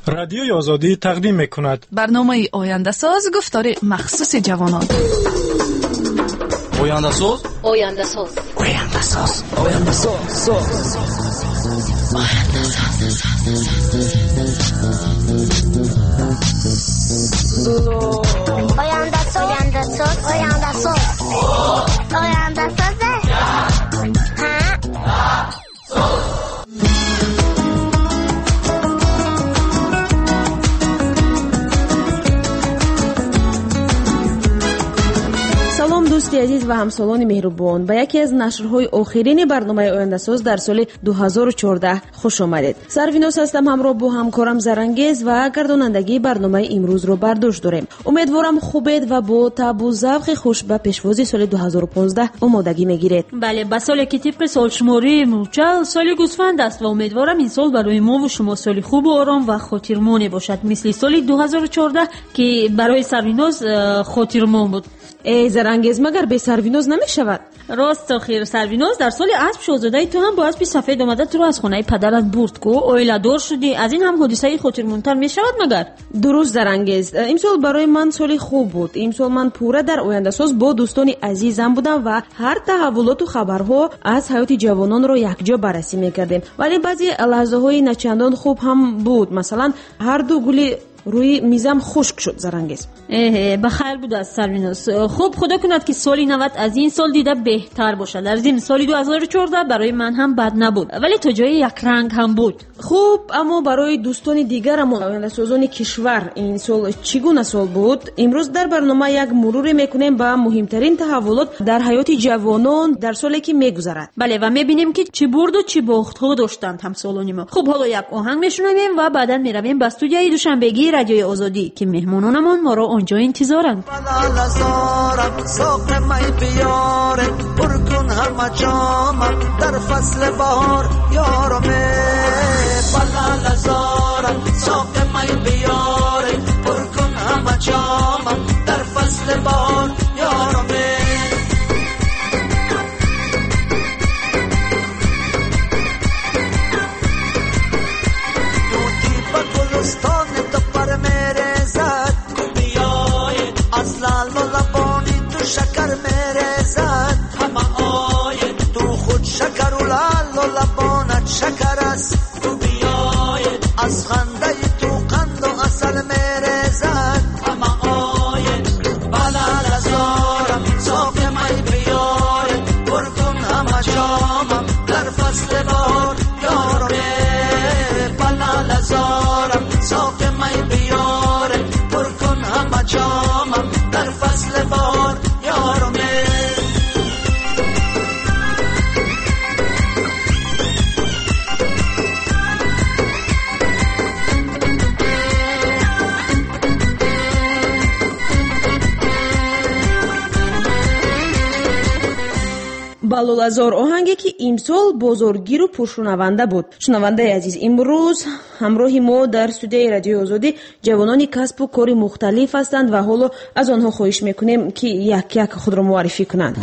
رادیوی آزادی تقدیم می‌کند برنامه آینده ساز گفتار مخصوص جوانان. آینده ساز آینده ساز آینده ساز آینده ساز آینده ساز آینده ساز آینده ساز آینده ساز دوستی عزیز و همسالان مهربان، به یکی از نشرهای آخرین برنامه آینده ساز در سال 2014 خوش آمدید. سرویناس هستم، همراه با همکارم زرانگیز و گردانندگی برنامه امروز رو بر دوش داریم. امیدوارم خوبید و با تاب و ذوق خوش به پیشوازی سال 2015 آمادگی میگیرید. بله، به سالی که طبق سالشماری موچل سال گوسفند است و امیدوارم این سال برای ما و شما سال خوب و آرام و خاطرمانی باشد، مثل سال 2014 که برای سرویناس خاطرمان بود. ای زرانگیز، مگر به سرویناز نمی شود؟ راست خیر، سرویناز در سال اسب شاهزاده تو هم با اسب سفید اومده تو رو از خانه پدرت برد کو اویلا دار شدی، از این هم حادثه خاطرمانتر می شود مگر؟ درست زرانگیز، امسال برای من سال خوب بود. امسال من پورا در آینده ساز با دوستان عزیزم بودم و هر تحولات و خبرها از حیات جوانان رو یکجا بررسی میکردیم، ولی بعضی لحظه های نچندان خوب هم بود. مثلا هر دو گلی روی میزم خشک شد زرانگیز. بخیر بود از سرویناس. خوب خدا کند که سال 90 از این سال دیده بهتر باشد. در ضمن سال 2014 برای من هم بد نبود، ولی تا جای یک رنگ هم بود. خوب، اما برای دوستان دیگرمون آینده سازان کشور این سال چگونه سال بود؟ امروز در برنامه یک مروری میکنیم به مهمترین تحولات در حیات جوانان در سالی که میگذرد. بله، و میبینیم که چه برد و چه باخت ها داشتند همسالان ما. خب حالا یک آهنگ میشنویم و بعدا میرویم به استودیوی دوشنبهگی رادیوی آزادی که مهمانانمون ما رو آنجا انتظارند. در فصل بهار یارمه بلال زارم ساق می بیاره پر کن همه جامم در فصل بهار یارمه دوتی با گلستان تو پر میره زد بیای از لال و لبانی تو شکر میره زد همه آی تو خود شکر و لال و لبانت شکر است تو بیای از خنده تو قند و اصل میره زد همه آی بلال زارم ساق می بیای پر کن همه جامم در فصل بهار یارمه بلال زارم ساق می بیاره پر کن همه جامم در فصل بهار یارمه балолазор оҳанге ки имсол бозоргиру пуршунаванда буд. шунавандаи азиз, имрӯз ҳамроҳи мо дар студияи радиои озодӣ ҷавонони касбу кори мухталиф ҳастанд ва ҳоло аз онҳо хоҳиш мекунем ки як худро муаррифӣ кунанд.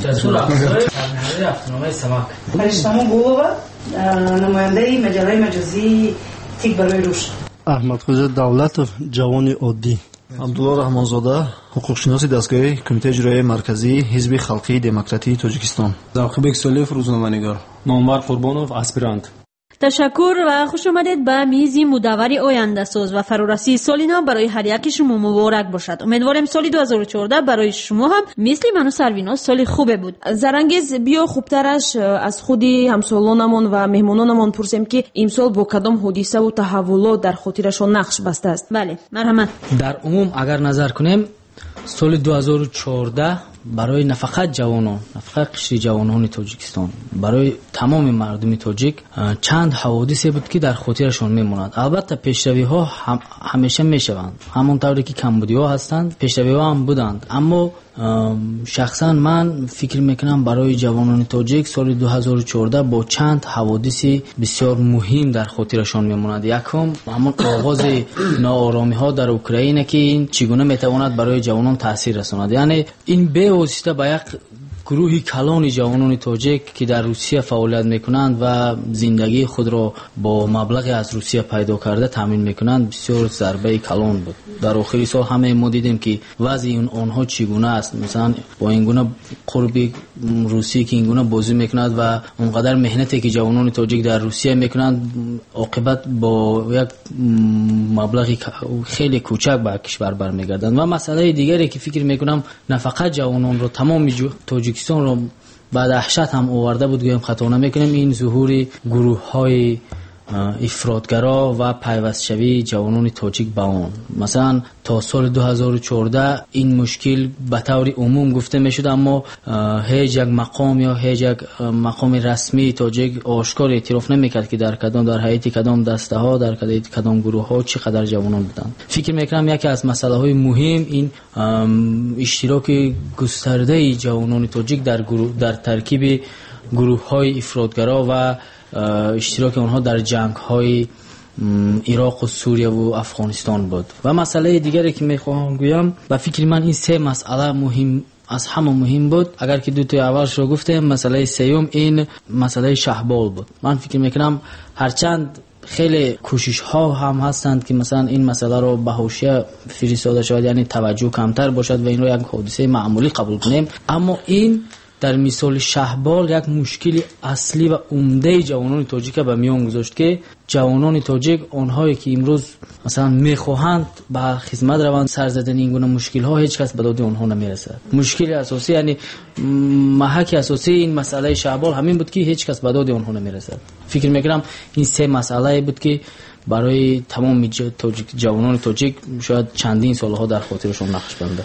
фариштамон гулова, намояндаи маҷаллаи маҷозии тик барои рушд. аҳмадқуза давлатов, ҷавони оддӣ. абдулло раҳмонзода, ҳуқуқшиноси дастгоҳи кумитаи иҷроияи марказии ҳизби халқии демократии тоҷикистон. завқибек солиев, рӯзноманигор. номбар қурбонов, аспирант. تشکر و خوش آمدید به میز مدور آینده ساز و فرارسی سال نو برای هر یک شما مبارک باشد. امیدوارم سال 2014 برای شما هم مثل من و سرویناس سال خوبه بود. زرانگیز، بیا خوبترش از خودی همسالانمون و مهمانانمون پرسیم که امسال با کدام حادثه و تحولات در خاطرشون نقش بسته است. بله، مرحمت. در عموم اگر نظر کنیم سال 2014 برای نفقط جوانان، نفقط قشر جوانان تاجیکستان، برای تمام مردم تاجیک چند حوادثی بود که در خاطرشون میموند. البته پیشروی ها همیشه میشوند، همونطوری که کمبودی ها هستند پیشروی ها هم بودند، اما شخصا من فکر میکنم برای جوانان تاجیک سال 2014 با چند حوادث بسیار مهم در خاطرشان میموند. یکم همون آغاز ناآرامی ها در اوکراین که این چگونه میتواند برای جوانان تاثیر رساند، یعنی این به واسطه به یک گروهی کلان جوانان تاجیک که در روسیه فعالیت میکنند و زندگی خود را با مبلغی از روسیه پیدا کرده تامین میکنند بسیار ضربه کلان بود. در آخر سال همه ما دیدیم که وضع آنها چگونه است. مثلا با این گونه قربی روسی که این گونه بازی میکند و اونقدر مهنتی که جوانان تاجیک در روسیه میکنند عاقبت با یک مبلغی خیلی کوچک به کشور برمیگردند. و مسئله دیگری که فکر میکنم نه فقط جوانان رو تمام تاجیکستان رو به دهشت هم آورده بود گویم خطا نمیکنیم این ظهور گروه‌های افراطگرا و پیوستشوی جوانان تاجیک به آن. مثلا تا سال 2014 این مشکل به طور عموم گفته میشد اما هیچ یک مقام یا هیچ یک مقام رسمی تاجیک آشکار اعتراف نمیکرد که در هیئت کدام دسته ها در هیئت کدام گروه ها چقدر جوانان بودند. فکر میکنم یکی از مسئله های مهم این اشتراک گسترده جوانان تاجیک در ترکیب گروه های افراطگرا و اشتراک آنها در جنگ های عراق و سوریه و افغانستان بود. و مسئله دیگری که میخواهم گویم و فکر من این سه مسئله مهم از همه مهم بود. اگر که دو تا اولش رو گفتیم مسئله سوم این مسئله شهبال بود. من فکر میکنم هرچند خیلی کوشش ها هم هستند که مثلا این مسئله رو به حاشیه فرستاده شود یعنی توجه کمتر باشد و این رو یک حادثه معمولی قبول کنیم اما این در مثال شهبال یک مشکل اصلی و عمده جوانان تاجیک به میان گذاشت که جوانان تاجیک آنهایی که امروز مثلا میخواهند به خدمت روند سر زدن این گونه مشکل ها هیچ کس به داد آنها نمیرسد. مشکل اساسی یعنی محک اساسی این مسئله شهبال همین بود که هیچ کس به داد آنها نمیرسد. فکر میکنم این سه مسئله بود که برای تمام جوانان تاجیک شاید چندین سالها در خاطرشون نقش بنده.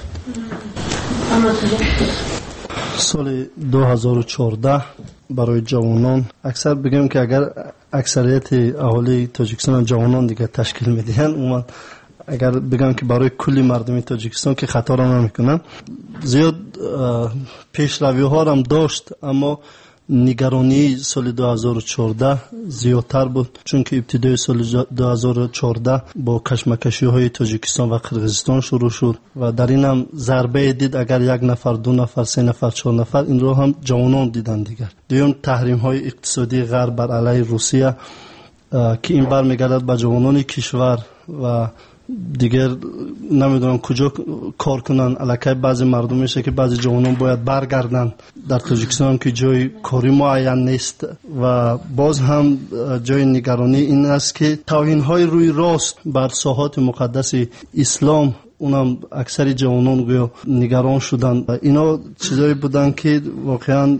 سال 2014 برای جوانان اکثر بگم که اگر اکثریت اهالی تاجیکستان جوانان دیگه تشکیل میدهن اومد اگر بگم که برای کلی مردم تاجیکستان که خطا را نمیکنن زیاد پیشروی ها هم داشت اما نگرانی سال 2014 زیادتر بود چون که ابتدای سال 2014 با کشمکشی های تاجیکستان و قرقیزستان شروع شد و در این هم ضربه دید اگر یک نفر دو نفر سه نفر چهار نفر این رو هم جوانان دیدن دیگر. دوم تحریم های اقتصادی غرب بر علیه روسیه که این برمیگردد به جوانان کشور و دیگر نمیدونم کجا کار کنن. الکی بعضی مردم میشه که بعضی جوانان باید برگردن در تاجیکستان که جای کاری معین نیست و باز هم جای نگرانی این است که توهین های روی راست بر ساحات مقدس اسلام اونم اکثر جوانان گویا نگران شدن و اینا چیزایی بودن که واقعا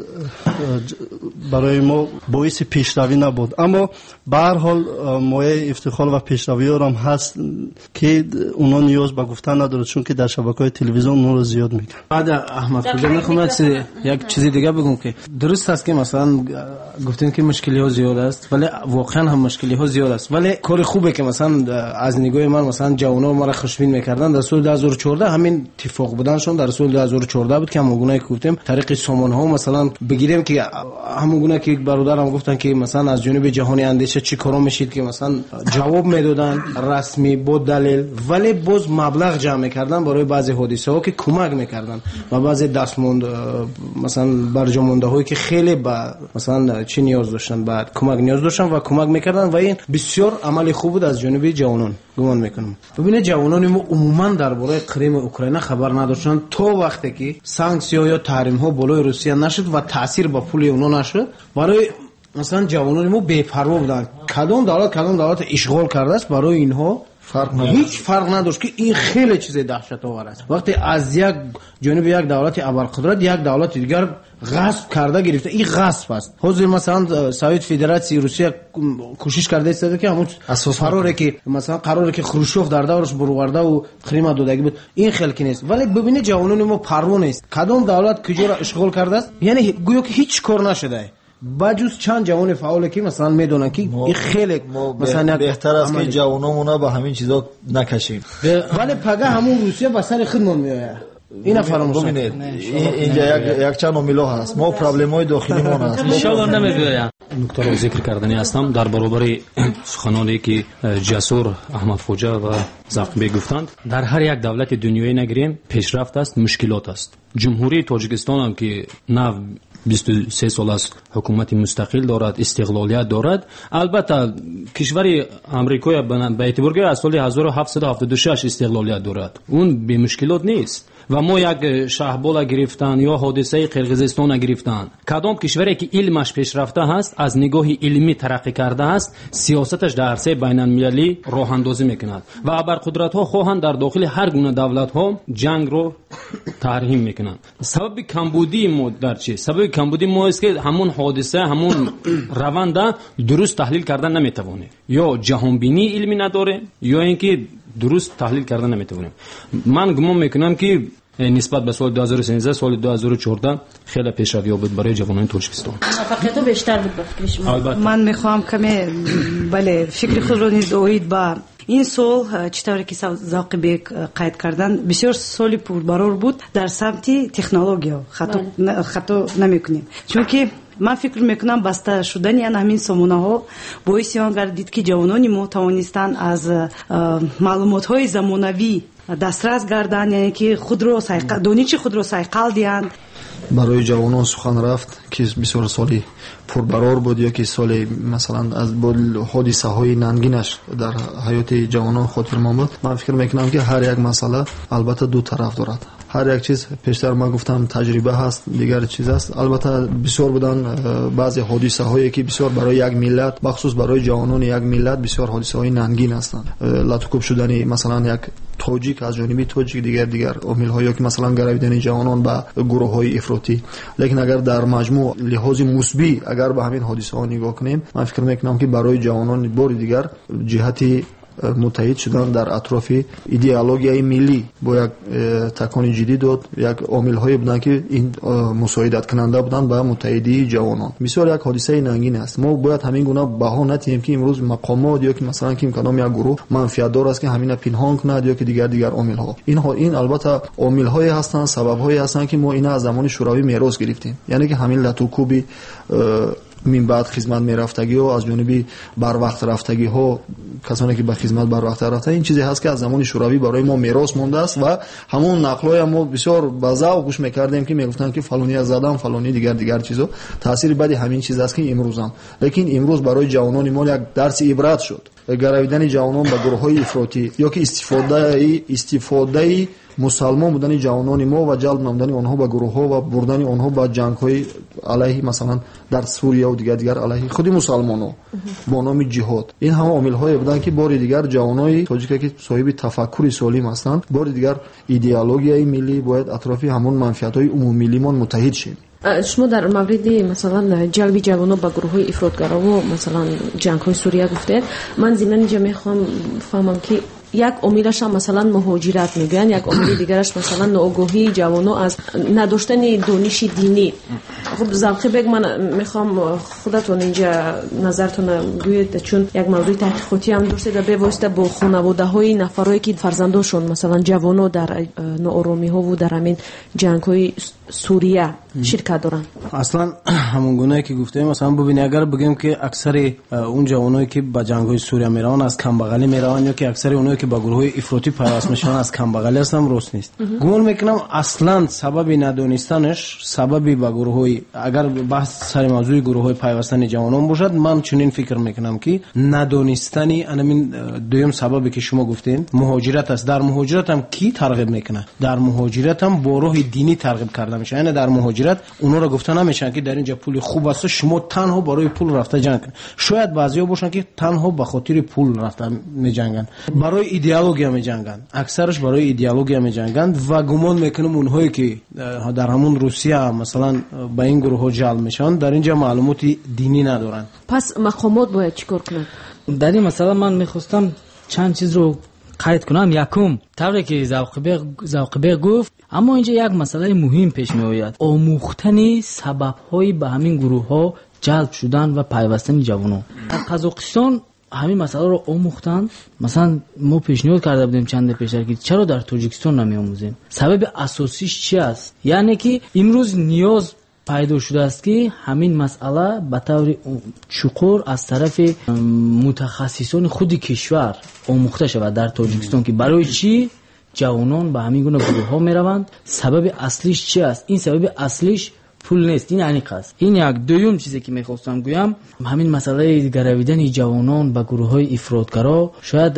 برای ما باعث پیشروی نبود اما به هر حال مایه افتخار و پیشروی هم هست که اونا نیاز به گفتن نداره چون که در شبکه‌های تلویزیون اون رو زیاد میگن. بعد احمد کجا میخوام یک چیزی دیگه بگم که درست است که مثلا گفتین که مشکلی ها زیاد است ولی واقعا هم مشکلی ها زیاد است ولی کار خوبه که مثلا از نگاه من مثلا جوانان ما را خوشبین میکردن. در سال 2014 همین اتفاق بودنشون در سال 2014 بود که همونگونه که گفتیم طریق سامان ها مثلا بگیریم که همونگونه که برادرم گفتن که مثلا از جانب جهانی اندیشه چی کارا میشید که مثلا جواب میدادن رسمی با دلیل ولی باز مبلغ جمع میکردن برای بعضی حادثه ها که کمک میکردن و بعضی دستموند مثلا برجامونده هایی که خیلی با مثلا چی نیاز داشتن بعد کمک نیاز داشتن و کمک میکردن و این بسیار عمل خوب بود از جانب جوانان گمان میکنم. ببینید جوانان ما عموما درباره کریم اوکراین خبر نداشتن تا وقتی که سانکسیون یا تحریم ها بالای روسیه نشد و تاثیر با پول اونها نشد برای مثلا جوانان ما بی‌پروا بودن. کدام دولت اشغال کرده است برای اینها هیچ فرق نداشت که این خیلی چیز دهشت آور است. وقتی از یک جانب یک دولت ابرقدرت یک دولت دیگر غصب کرده گرفته این غصب است. حاضر مثلا سویت فدراسیون روسیه کوشش کرده است که همون قراره که مثلا قراره که خروشوف در دورش برآورده و کریم دادگی بود این خلکی نیست ولی ببینید جوانان ما پروا نیست کدام دولت کجا را اشغال کرده است یعنی گویا که هیچ کار نشده بجز چند جوان فعال که مثلا میدونن که این خیلی مثلا بهتر است که جوانامون با همین چیزا نکشیم ولی پگه همون روسیه به سر خودمون میآید اینا فراموش ببینید اینجا یک چند عامل هست. ما پرابلم‌های داخلیمون هست. ان شاء الله نمیگویم. نکته رو ذکر کردنی هستم در برابر سخنانی که جسور احمد فوجا و زاقبی گفتند. در هر یک دولت دنیایی نگریم پیشرفت است، مشکلات است. جمهوری تاجیکستان هم که نه 23 سال است حکومت مستقل دارد، استقلالیت دارد. البته کشور امریکا به اعتبار از سال 1776 استقلالیت دارد، اون به مشکلات نیست. و ما یک شهبال گرفتن یا حادثه قرقیزستان گرفتن. کدام کشوری که علمش پیشرفته است، از نگاه علمی ترقی کرده است، سیاستش در عرصه بین المللی راه اندازی میکند و ابرقدرت ها خواهند در داخل هر گونه دولت ها جنگ رو تحریم میکنند. سبب کمبودی ما در چی؟ سبب کمبودی ما است که همون حادثه، همون روند درست تحلیل کردن نمیتوانیم، یا جهان بینی علمی نداره یا اینکه درست تحلیل کردن نمیتونیم. من گمان میکنم که نسبت به سال 2013 سال 2014 خیلی پیشروی بود برای جوانان تاجیکستان. موفقیت بیشتر بود به فکر شما. من میخوام کمی بله فکر خود رو نیز اوید با این سال چطوری که زاقبی قید کردن بسیار سالی پربارور بود در سمت تکنولوژیا. خطا نمیکنیم، چون که من فکر میکنم بسته شدن یعنی همین سامانه ها باعث آن گردید که جوانان ما توانستند از معلومات های زمانوی دسترس گردند، یعنی که دانش خود را سایقل دهند. برای جوانان سخن رفت که بسیار سالی پربرار بود یا که سالی مثلا از حادثه های ننگینش در حیات جوانان خاطرمان بود. من فکر میکنم که هر یک مسئله البته دو طرف دارد. هر یک چیز پیشتر ما گفتم تجربه هست، دیگر چیز است. البته بسیار بودن بعضی حادثه هایی که بسیار برای یک ملت، بخصوص برای جوانان یک ملت بسیار حادثه های ننگین هستند. لطکوب شدن مثلا یک تاجیک از جانب تاجیک، دیگر عامل هایی که مثلا گرویدن جوانان به گروه های افراطی. لیکن اگر در مجموع لحاظ مثبت اگر به همین حادثه ها نگاه کنیم، من فکر میکنم که برای جوانان بار دیگر جهتی متحد شدن در اطراف ایدئولوژی ملی با یک تکان جدید داد. یک عامل های بودن که این مساعدت کننده بودن به متحدی جوانان. بسیار یک حادثه ننگین است. ما باید همین گونه بها ندیم که امروز مقامات یا که مثلا که کدام یک گروه منفعت دار است که همین پنهان کند یا که دیگر عامل ها. این البته عامل های هستند، سبب های هستند که ما اینا از زمان شوروی میراث گرفتیم. یعنی که همین لطوکوبی من بعد خدمت میرفتگی و از جانبی بر وقت رفتگی ها، کسانی که به خدمت بر وقت رفته، این چیزی هست که از زمان شوروی برای ما میراث مونده است و همون نقلای ما بسیار با ذوق گوش میکردیم که میگفتن که فلانی از زدم فلانی دیگر چیزا. تاثیر بعدی همین چیز است که امروز هم، لیکن امروز برای جوانان ما یک درس عبرت شد. گرویدن جوانان به گروه های افراطی یا که استفاده مسلمان بودن جوانان ما و جلب نمودن آنها به گروه ها و بردن آنها به جنگ های علیه مثلا در سوریه و دیگر علیه خود مسلمان ها با نام جهاد. این همه عامل های بودن که بار دیگر جوانای تاجیک که صاحب تفکر سالم هستند، بار دیگر ایدئولوژی ملی باید اطراف همون منفعت های عمومی ملیمان متحد شیم. شما در مورد مثلا جلب جوانان به گروه های افراطگرا و مثلا جنگ های سوریه گفته، من ضمن اینجا میخوام فهمم که یک عاملش هم مثلا مهاجرت میگن، یک عامل دیگرش مثلا ناآگاهی جوانان از نداشتن دانش دینی. خب زلقی بگ من میخوام خودتون اینجا نظرتون بگویید، چون یک موضوع تحقیقاتی هم درسته به واسطه با خانواده های نفرایی که فرزنداشون مثلا جوانان در ناآرامی ها و در همین جنگ های سوریه شرکت دارن. اصلا همون گونه‌ای که گفتیم، مثلا ببینید اگر بگیم که اکثر اون جوانایی که به جنگ های سوریه میرن از کمبغلی میرن یا که اکثر اونایی که با گروه های افراطی پیوست میشن از کمبغلی هستن، راست نیست. گمان میکنم اصلا سبب ندونستنش سببی با گروه های، اگر بحث سر موضوع گروه های پیوستن جوانان باشد، من چنین فکر میکنم که ندونستنی همین دویم سببی که شما گفتین مهاجرت است. در مهاجرت هم کی ترغیب میکنه؟ در مهاجرت هم با روح دینی ترغیب کرده میشه. یعنی در مهاجرت اونا را گفتن نمیشن که در اینجا پول خوب است شما تنها برای پول رفته جنگ کن. شاید بعضیا باشن که تنها به خاطر پول رفته میجنگن، برای ایدئولوژی میجنگن، اکثرش برای ایدئولوژی میجنگن و گمان میکنم اونهایی که در همون روسیه مثلا با این گروه ها جلب میشن در اینجا معلومات دینی ندارن. پس مقامات باید چیکار کنن؟ در این مسئله من میخواستم چند چیز رو قید کنم. یکم طوری که زاقبی گفت، اما اینجا یک مسئله مهم پیش می آید، آموختن سبب های به همین گروه ها جلب شدن و پیوستن جوانان. در قزاقستان همین مسئله رو آموختن. مثلا ما پیشنهاد کرده بودیم چند پیشتر که چرا در تاجیکستان نمی‌آموزیم؟ سبب اساسیش چی است؟ یعنی که امروز نیاز پیدا شده است که همین مسئله به طور چقور از طرف متخصصان خود کشور آموخته شود در تاجیکستان که برای چی جوانان به همین گونه گروه‌ها میروند. سبب اصلیش چی است؟ این سبب اصلیش پول نیست، این یعنی قصد. این یک دوم چیزی که میخواستم گویم، همین مسئله گرویدن جوانان به گروه‌های افراطگرا شاید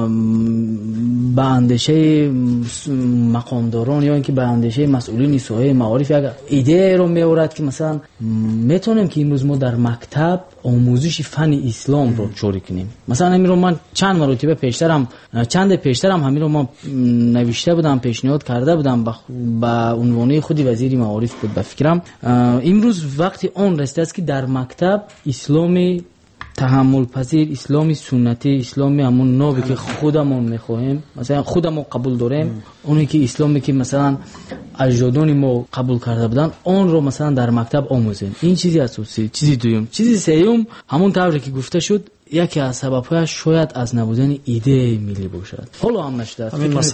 به اندیشه مقامداران یا اینکه به اندیشه مسئولین ساحه معارف یک ایده رو میآورد که مثلا میتونیم که امروز ما در مکتب آموزش فن اسلام رو جاری کنیم. مثلا همین رو من چند مرتبه پیشترم همین رو ما نوشته بودم، پیشنهاد کرده بودم به عنوان خود وزیر معارف بود. به فکرم امروز وقتی آن رسیده است که در مکتب اسلامی تحمل پذیر، اسلامی سنتی، اسلامی همون نوعی که خودمون میخواهیم، مثلا خودمون قبول داریم، اونی که اسلامی که مثلا اجدادان ما قبول کرده بودن، اون رو مثلا در مکتب آموزیم. این چیزی اساسی. چیزی دوم، چیزی سوم، همون طوری که گفته شد، یکی از سبب‌هاش شاید از نبودن ایده ملی باشد. حالا هم نشده است. همین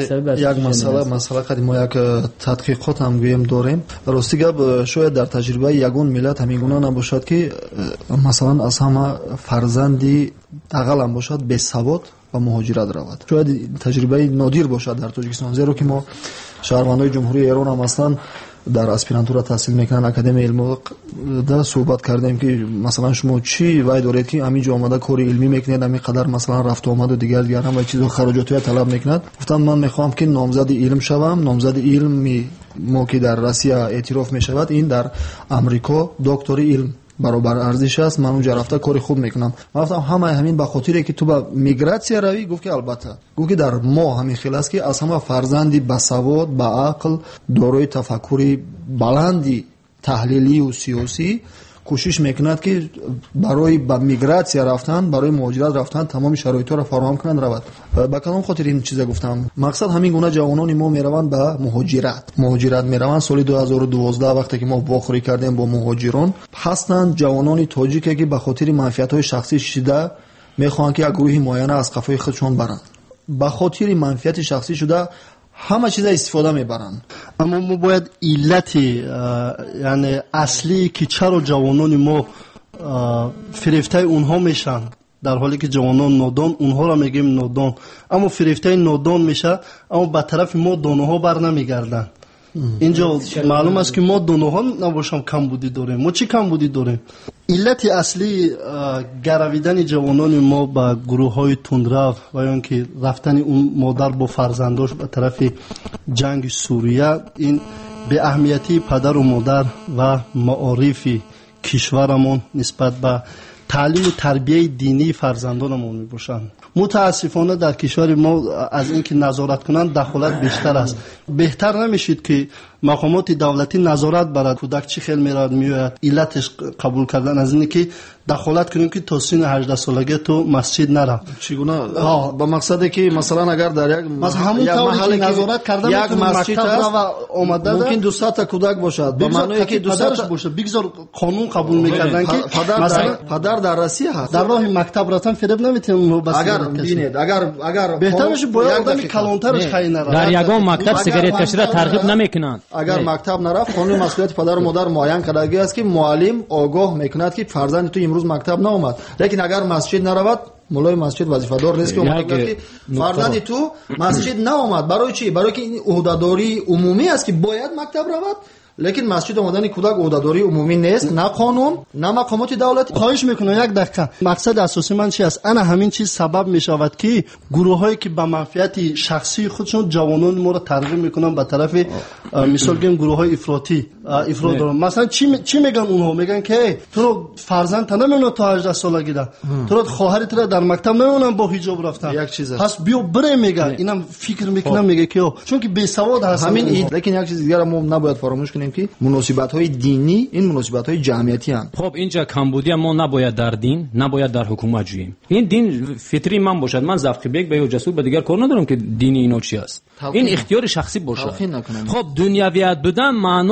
مسئله قدیم ما یک تحقیقات هم گویم داریم. راستی گپ شاید در تجربه یگان ملت همین گونه نباشد که مثلا از همه فرزندی اقل هم باشد به سواد و مهاجرت رود. شاید تجربه نادر باشد در تاجیکستان، زیرا که ما شهروندان جمهوری ایران هم اصلا در اسپیرانتورا تحصیل میکنن اکادمی علم در صحبت کردیم که مثلا شما چی وای دارید که همین جا آمده کار علمی میکنید، همین قدر مثلا رفت و آمد و دیگر هم و چیزا خراجاتی طلب میکنند. گفتم من میخوام که نامزد علم شوم. نامزد علم ما که در روسیه اعتراف میشود، این در امریکا دکتری علم برابر ارزش است. من اونجا رفته کاری خوب میکنم. من گفتم همین به خاطری که تو به میگراسیا روی. گفت که البته، گفت که در ما همین خیلی است که از همه فرزندی بسواد، با عقل، دارای تفکری بلندی تحلیلی و سیاسی کوشش میکند که برای به میگراسیا رفتن، برای مهاجرت رفتن تمام شرایطا را فراهم کنند رود. به کدام خاطر این چیزا گفتم؟ مقصد همین گونه جوانان ما میروند به مهاجرت میروند. سال 2012 وقتی که ما واخوری کردیم با مهاجران، هستند جوانان تاجیک که به خاطر منفعت‌های شخصی شده میخوان که یک گروه معین از قفای خودشون برند. به خاطر منفعت شخصی شده همه چیز استفاده میبرن. اما ما باید علت یعنی اصلی که چرا جوانان ما فریفته اونها میشن، در حالی که جوانان نادان، اونها را میگیم نادان، اما فریفته نادان میشه، اما به طرف ما دانوها بر نمیگردن. اینجا معلوم است که ما دانوها نباشم کمبودی داریم. ما چی کمبودی داریم؟ علت اصلی گرویدن جوانان ما به گروه های تندرو و یا که رفتن اون مادر با فرزنداش به طرف جنگ سوریه، این به اهمیتی پدر و مادر و معارف کشورمون نسبت به تعلیم و تربیه دینی فرزندانمون میباشند. متاسفانه در کشور ما از اینکه نظارت کنند دخالت بیشتر است. بهتر نمیشید که مقامات دولتی نظارت برد کودک چی خیلی میاد علتش قبول کردن از اینه که دخالت کنیم که تا سن 18 سالگی تو مسجد نرم. چگونه؟ با مقصدی که مثلا اگر در یک محل نظارت کردن یک مسجد است و اومده ممکن 200 تا کودک باشد، به معنی که 200 تا باشه. بگذار قانون قبول میکردن که مثلا پدر در روسیه هست، در راه مکتب رفتن فریب نمیتونن اونو بس. اگر ببینید اگر بهتر میشه باید آدم کلانترش خیلی نره. در یگان مکتب سیگارت کشیدن ترغیب نمیکنند. اگر مکتب نرفت قانون مسئولیت پدر و مادر معین کردگی است که معلم آگاه میکند که فرزند تو امروز مکتب نآمد. لیکن اگر مسجد نرود، مولای مسجد وظیفه دار نیست که که فرزند تو مسجد نآمد. برای چی؟ برای که این عهده‌داری عمومی است که باید مکتب رود. لیکن مسجد آمدن کودک عهده‌داری عمومی نیست، نه قانون نه مقامات دولتی. خواهش میکنم یک دقیقه. مقصد اساسی من چی است؟ انا همین چیز سبب میشود که گروهایی که به منفعت شخصی خودشون جوانان ما را ترغیب میکنن به طرف مثال گیم گروهای افراطی افراط دارن. مثلا چی میگن اونها؟ میگن که تو رو فرزند نمیونه تا 18 سالگی ده، تو رو خواهرت را در مکتب نمیونن با حجاب رفتن. یک چیز پس بیا بره میگه. اینم فکر میکنم میگه که چون که بی سواد هست همین. لیکن یک چیز دیگه ما نباید فراموش کنیم که مناسبت‌های دینی این مناسبت‌های جمعیتی هستند. خب اینجا کمبودی ما نباید در دین، نباید در حکومت جوییم. این دین فطری من باشد، من زفقی بیگ به جسور به دیگر کار ندارم که دین اینا چی است. این اختیار شخصی باشه. خب دنیویت بودن معنای این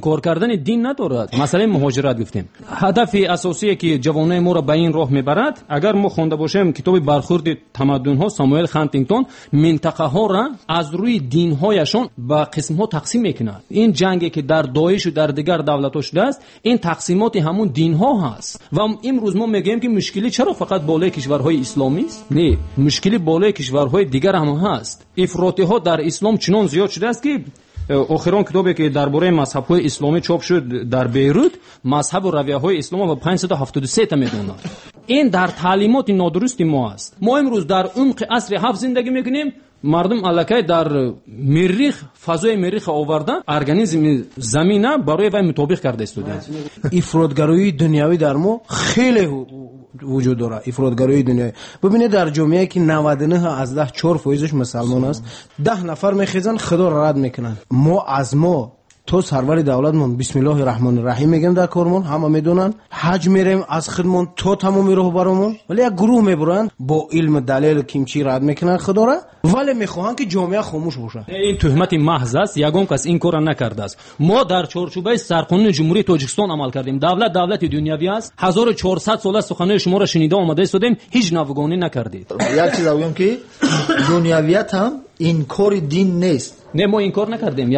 انکار کردن دین ندارد. مسئله مهاجرت گفتیم هدف اساسی که جوانای ما را به این راه میبرد. اگر ما خونده باشیم کتاب برخورد تمدن ها ساموئل هانتینگتون منطقه ها را از روی دین هایشان به قسم ها تقسیم میکند. این جنگی که در داعش و در دیگر دولت ها شده است این تقسیمات همون دین ها هست و امروز ما میگیم که مشکلی چرا فقط بالای کشورهای اسلامی است؟ نه، مشکلی بالای کشورهای دیگر هم هست. افراطی ها در اسلام چنان زیاد شده است که آخران کتابی که درباره مذهب‌های اسلامی چاپ شد در بیروت مذهب و رویه‌های اسلام با 573 تا میدونند. این در تعلیمات نادرست ما است. ما امروز در عمق عصر 7 زندگی میکنیم. مردم الکی در مریخ فضای مریخ آوردن ارگانیسم زمینه برای وای مطابق کرده استودن. افراطگرایی دنیوی در ما خیلی وجود داره. افراطگرایی دنیوی ببینید در جامعه که 99 از 10 4% مسلمان است 10 نفر میخیزن خدا را رد میکنن. ما تو سرور دولتمون بسم الله الرحمن الرحیم میگیم در کارمون همه میدونن حج میریم از خودمون تو تمام راه برامون ولی یک گروه میبرن با علم دلیل کیمچی رد میکنن خدا را ولی میخواهن که جامعه خاموش باشه. این تهمت محض است. یگان کس این کار نکرده است. ما در چارچوبه سرقانون جمهوری تاجیکستان عمل کردیم. دولت دنیوی است. 1400 سال سخنان شما را شنیده آمده استودیم هیچ ناوگانی نکردید. یک چیز میگم که دنیویت هم این کار دین نیست. نه ما این کار نکردیم.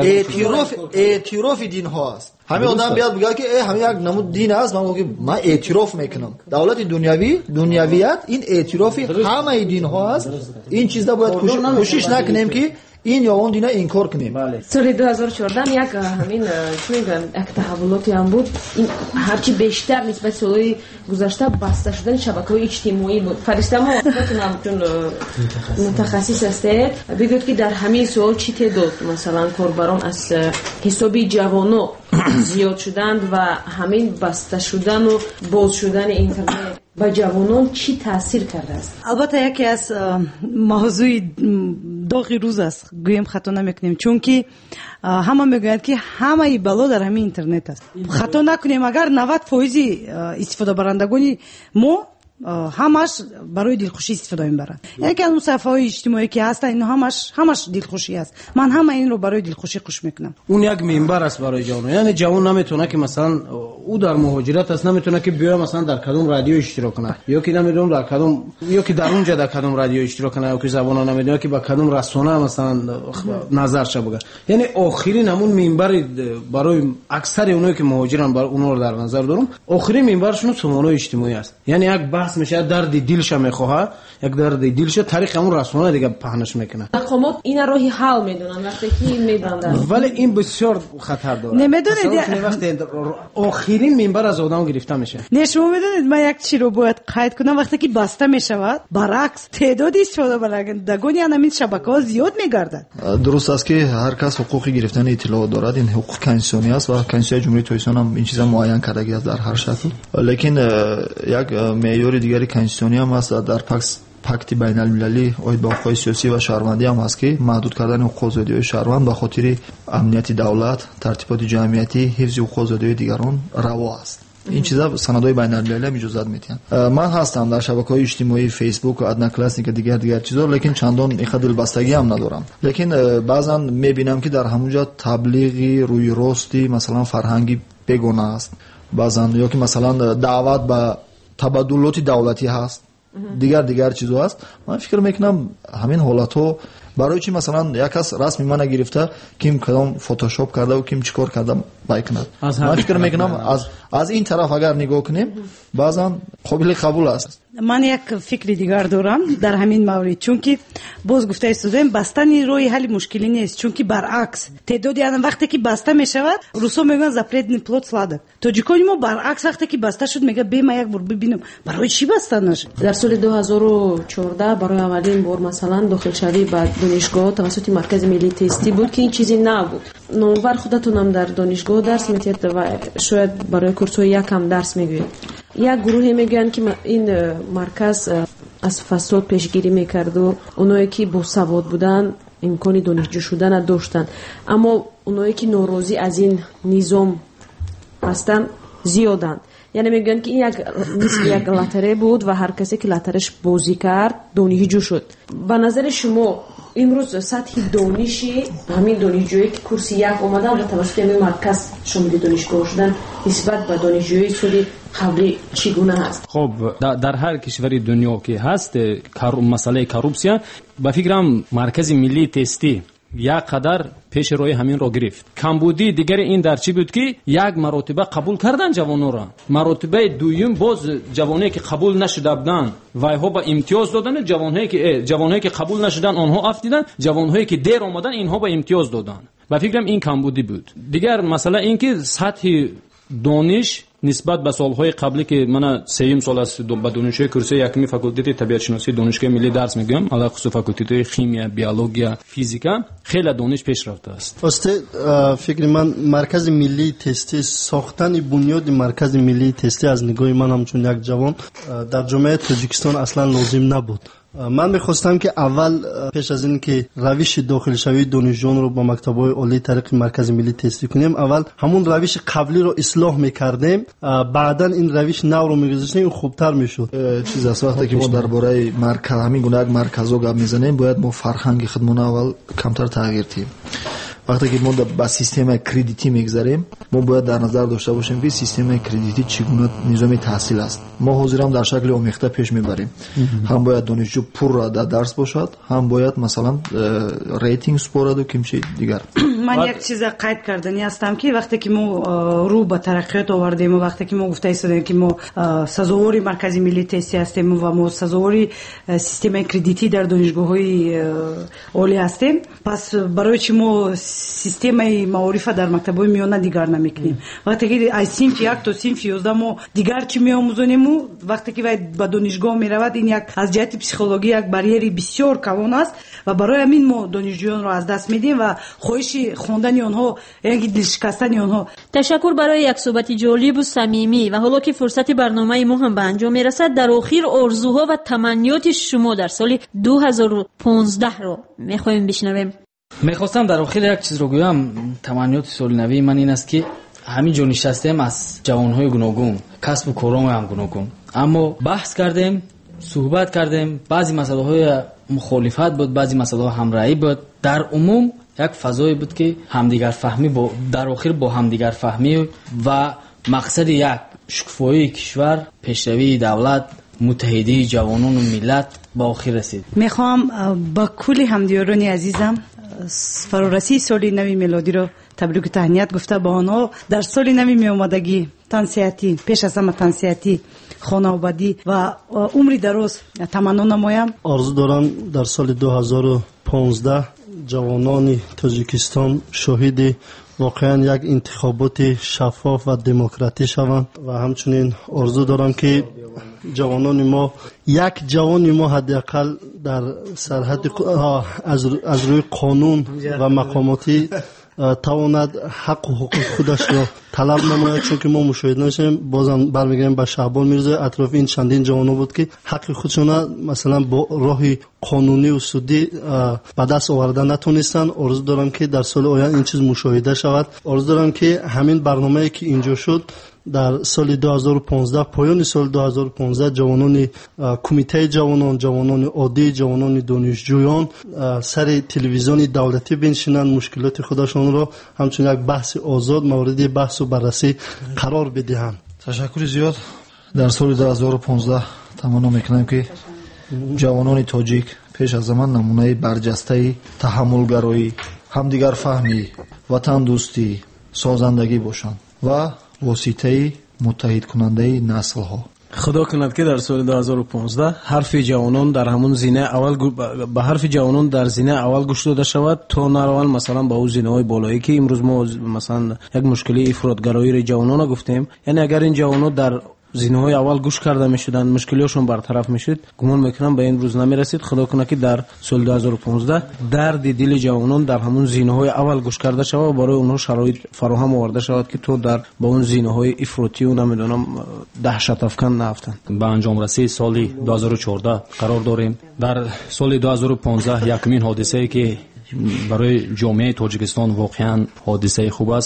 اعتراف دین ها است. همه آدم بیاد بگه که همین یک نمود دین است من اعتراف میکنم. دولت دنیویت این اعترافی همه دین ها است. این چیزا باید کوشش نکنیم که این یا اون دینا انکار کنیم. سال 2014 یک همین چی میگن یک تحولاتی هم بود. این هرچی بیشتر نسبت سالهای گذشته بسته شدن شبکه‌های اجتماعی بود. فرشته ما چون متخصص هستید بگید که در همین سال چی تعداد مثلا کاربران از حسابی جوانو زیاد شدند و همین بسته شدن و باز شدن اینترنت با جوانان چی تاثیر کرده است؟ البته یکی از موضوع داغی روز است گویم خطا نمیکنیم چون که همه میگویند که همه بلا در همین اینترنت است. خطا نکنیم اگر 90% استفاده برندگانی ما همش برای دلخوشی استفاده میبرند. یکی از اون صفحه‌های اجتماعی که هستن اینا همش دلخوشی است. من همه این رو برای دلخوشی خوش میکنم. اون یک منبر است برای جوان. یعنی جوان نمیتونه که مثلا او در مهاجرت است نمیتونه که بیا مثلا در کدوم رادیو اشتراک کنه یا که نمیدونم در کدوم یا که در اونجا در کدوم رادیو اشتراک کنه یا که زبان نمیدونه که با کدوم رسانه مثلا نظرش بگه. یعنی آخرین همون منبر برای اکثر اونایی که مهاجرن برای اونها رو در نظر دارم آخرین منبرشون سامانه اجتماعی است. یعنی یک بحث میشه درد دلش میخواه یک درد دلش طریق همون رسانه دیگه پهنش میکنه. مقامات این راهی حل میدونن وقتی که میبندن ولی این بسیار خطر داره. نمیدونید وقتی آخرین منبر از آدم گرفته میشه. نه شما میدونید من یک چی رو باید قید کنم وقتی که بسته میشود برعکس تعداد استفاده برندگان همین شبکه‌ها زیاد میگردد. درست است که هر کس حقوق گرفتن اطلاعات دارد. این حقوق کنستیتوشنی است و کنستیتوشن جمهوری تاجیکستان هم این چیزا معین کرده است در هر شکل. لیکن یک معیار دیگری کنستیتوشنی هم است در پاکت بین المللی اوید با حقوق سیاسی و شهروندی هم هست که محدود کردن حقوق آزادی شهروند به خاطر امنیت دولت، ترتیبات جمعیتی، حفظ حقوق آزادی دیگران روا است. این چیزا سندهای بین المللی هم اجازه میدن. من هستم در شبکه‌های اجتماعی فیسبوک و ادنا کلاسیک دیگر چیزا لیکن چندان دلبستگی هم ندارم. لیکن بعضا میبینم که در همونجا تبلیغی روی راستی مثلا فرهنگی بگونه است. بعضا یا که مثلا دعوت به تبادلات دولتی هست. دیگر چیزا هست. من فکر میکنم همین حالاتو برای چی مثلا یک کس رسمی من گرفته کیم کدام فتوشاپ کرده و کیم چیکار کرده بایکند. من فکر میکنم از این طرف اگر نگاه کنیم بعضا قابل قبول است. من یک فکری دیگر دارم در همین مورد چون که باز گفته استودیم بستن روی حل مشکلی نیست چون که برعکس تعدادی آدم وقتی که بسته میشود روسا میگن запретный плод сладок. تاجیکان ما برعکس وقتی که بسته شد میگه بیم یک بار ببینم برای چی بسته نشد. در سال 2014 برای اولین بار مثلا داخل شوی به دانشگاه توسط مرکز ملی تستی بود که این چیزی نبود. نوبر خودتون هم در دانشگاه درس میتید و شاید برای کورس‌های یکم درس میگوید. یک گروه میگن که این مرکز از فساد پیشگیری میکرد و اونایی که با سواد بودن امکان دانشجو شدن داشتن اما اونایی که ناراضی از این نظام هستن زیادن. یعنی میگن که این یک مثل یک لاتری بود و هر کسی که لاتریش بازی کرد دانشجو شد. به نظر شما امروز سطح دانشی همین دانشجویی که کرسی یک اومدن و توسط همین مرکز شامل دانشگاه شدن نسبت به دانشجویی سالی قبلی چگونه هست؟ خب در هر کشوری دنیا که هست مسئله کروپسیا به فکرم مرکز ملی تستی یک قدر پیش روی همین رو گرفت. کمبودی دیگر این در چی بود که یک مرتبه قبول کردن جوانو را، مرتبه دوم باز جوانایی که قبول نشده بودن و ها با امتیاز دادن، جوانایی که قبول نشدن آنها افتیدن، جوانهایی که دیر آمدن اینها با امتیاز دادن. به فکرم این کمبودی بود. دیگر مسئله این که سطح دانش نسبت به سالهای قبلی که من سوم سال است به دانشگاه کرسی یکمی فاکولته طبیعت شناسی دانشگاه ملی درس میگم، علاوه خصوص فاکولته شیمی، بیولوژی، فیزیکا خیلی دانش پیش رفته است. فکر من مرکز ملی تستی ساختن بنیاد مرکز ملی تستی از نگاه من همچون یک جوان در جامعه تاجیکستان اصلا لازم نبود. من میخواستم که اول پیش از این که روش داخل شوی دانشجویان رو با مکتب‌های عالی طریق مرکز ملی تستی کنیم، اول همون روش قبلی رو اصلاح میکردیم، بعدا این روش نو رو میگذاشتیم، این خوبتر میشد. چیز است وقتی که ما درباره مرکز همین گونه یک مرکزو گپ میزنیم باید ما فرهنگ خودمون اول کمتر تغییر دیم. وقتی که ما با سیستم کردیتی میگذاریم ما باید در نظر داشته باشیم که سیستم کردیتی چگونه نظام تحصیل است. ما حاضر هم در شکل آمیخته پیش میبریم. هم باید دانشجو پر را در درس باشد، هم باید مثلا ریتینگ سپارد و کمچه دیگر. من یک چیز قید کردنی هستم که وقتی که ما رو به ترقیات آوردیم و وقتی که ما گفته ایستادیم که ما سزاوار مرکز ملی تستی هستیم و ما سزاوار سیستم کردیتی در دانشگاه‌های عالی هستیم، پس برای چی ما سیستم معارف در مکتب‌های میانه دیگر نمیکنیم؟ وقتی که از صنف 1 تا صنف 11 ما دیگر چی میآموزونیم و وقتی که به دانشگاه میرود این یک از جهت پسیکولوژی یک بریری بسیار کوان است و برای همین ما دانشجویان را از دست میدیم و خواهش خواندن آنها یعنی دل شکستن آنها. تشکر برای یک صحبت جالب و صمیمی. و حالا که فرصت برنامه ما هم به انجام میرسد، در آخر آرزوها و تمنیات شما در سال 2015 رو میخوایم بشنویم. میخواستم در آخر یک چیز رو گویم. تمنیات سال نوی من این است که همین جا نشستیم از جوانهای گوناگون، کسب و کارام هم گوناگون، اما بحث کردیم، صحبت کردیم، بعضی مسئله های مخالفت بود، بعضی مسئله ها همراهی بود، در عموم یک فضایی بود که همدیگر فهمی در آخر با همدیگر فهمی و مقصد یک شکوفایی کشور، پیشروی دولت، متحدی جوانان و ملت با آخر رسید. میخوام با کل همدیاران عزیزم فرارسی سال نوی میلادی رو تبریک و تهنیت گفته با آنها در سال نوی می آمدگی تنسیتی، پیش از همه تنسیتی، خانوادگی و عمری دراز تمنا نمایم. آرزو دارم در سال 2015 جوانان تاجیکستان شاهد واقعا یک انتخابات شفاف و دموکراتی شوند و همچنین آرزو دارم که جوانان ما یک جوان ما حداقل در سرحد از روی قانون و مقاماتی تواند حق و حقوق خودش را طلب نماید، چون که ما مشاهده نشیم. بازم برمیگردیم به شعبان میرزا، اطراف این چندین جوانو بود که حق خودشون مثلا با راه قانونی و سودی به دست آوردن نتونستن. آرزو دارم که در سال آینده این چیز مشاهده شود. آرزو دارم که همین برنامه‌ای که اینجا شد در سال 2015 پایان سال 2015 جوانان کمیته جوانان عادی، جوانان دانشجویان سر تلویزیون دولتی بنشینند، مشکلات خودشان را همچون یک بحث آزاد مورد بحث و بررسی قرار بدهند. تشکر زیاد. در سال 2015 تمنا میکنم که جوانان تاجیک پیش از زمان نمونه برجسته تحملگرایی، همدیگر فهمی، وطن دوستی، سازندگی باشند و واسطه متحد کننده نسل ها. خدا کند که در سال 2015 حرف جوانان در همون زینه اول به حرف جوانان در زینه اول گوش داده شود تا نروان مثلا با اون زینه های بالایی که امروز ما مثلا یک مشکلی افراطگرایی را جوانان گفتیم. یعنی اگر این جوانان در زینه های اول گوش کرده میشدن، مشکلیاشون برطرف میشد، گمان میکنم به این روز نمیرسید. خدا کنه که در سال 2015 درد دل جوانان در همون زینه های اول گوش کرده شود و برای اونها شرایط فراهم آورده شود که تو در با اون زینه های افراطی و نمیدونم دهشت افکن نافتند. به انجام رسید سال 2014 قرار داریم. در سال 2015 یکمین حادثه‌ای که برای جامعه تاجیکستان واقعا حادثه خوب است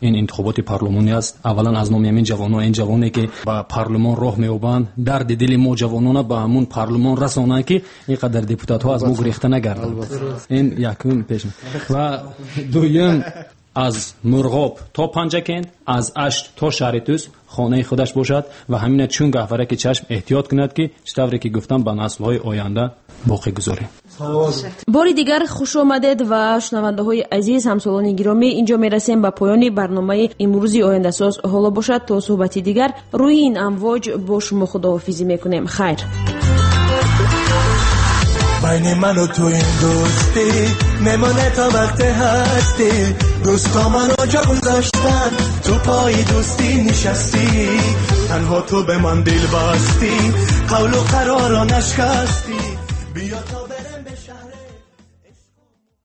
این انتخابات پارلمانی است. اولا از نام همین جوانان، این جوانی که با پارلمان راه می‌یابند، درد دل ما جوانان به همون پارلمان رسانند که اینقدر دپوتات ها از ما گریخته نگردند. این یکم پیش و دویم از مرغاب تا پنجکند، از اشت تا شهرتوس خانه خودش باشد و همین چون گهواره که چشم احتیاط کند که چطوری که گفتم به نسل‌های آینده باقی گذاریم. باری دیگر خوش آمدید و شنونده های عزیز، همسالان گرامی، اینجا میرسیم به پایان برنامه امروزی آینده ساز. حالا باشد تا صحبتی دیگر روی این امواج با شما خداحافظی میکنیم. خیر. بین من و تو این دوستی نمانه تا وقت هستی، دوستا منو جا گذاشتن، تو پای دوستی نشستی، تنها تو به من دل بستی، قول و قرارا نشکستی.